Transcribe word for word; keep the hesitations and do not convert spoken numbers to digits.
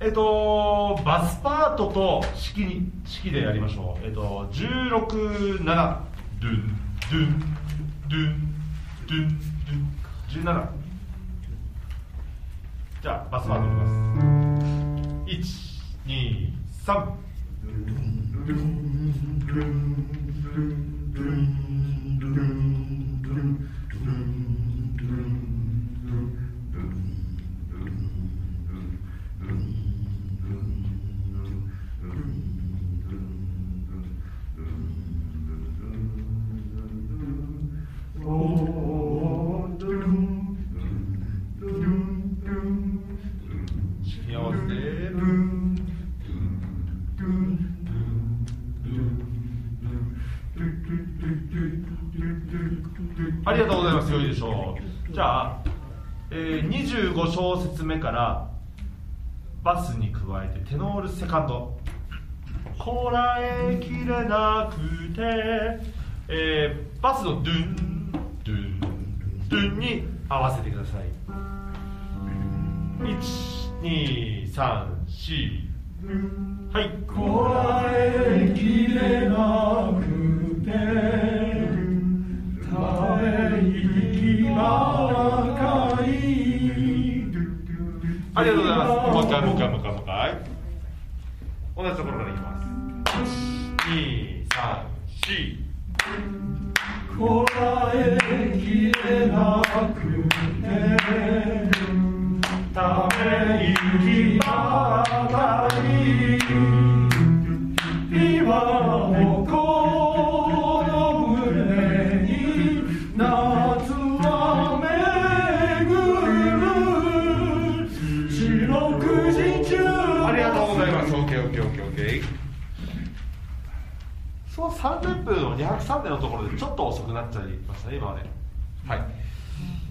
えっとバスパートと式に式でやりましょう。えっとじゅうろく、なな、ドゥンドゥンドゥンドゥンドゥンじゅうなな。じゃあバスパートいきます。いち、に、さん。ありがとうございます。良いでしょう。じゃあ、えー、にじゅうご小節目からバスに加えてテノールセカンド、こらえきれなくて、えー、バスのドゥンドゥンドゥンに合わせてください。いち、に、さん、よん、はい。 こらえきれなくてため息ばかり。 ありがとうございます。もう一回もう一回もう一回もう一回同じところからいきます。いち、に、さん、よん。 こらえきれなくてため息ばかり。今もこの胸に夏は巡る四六時中。 ありがとうございます。 オーケーオーケーオーケーオーケー。そのさん連符のにひゃくさんねんのところでちょっと遅くなっちゃいましたね今はね。はい。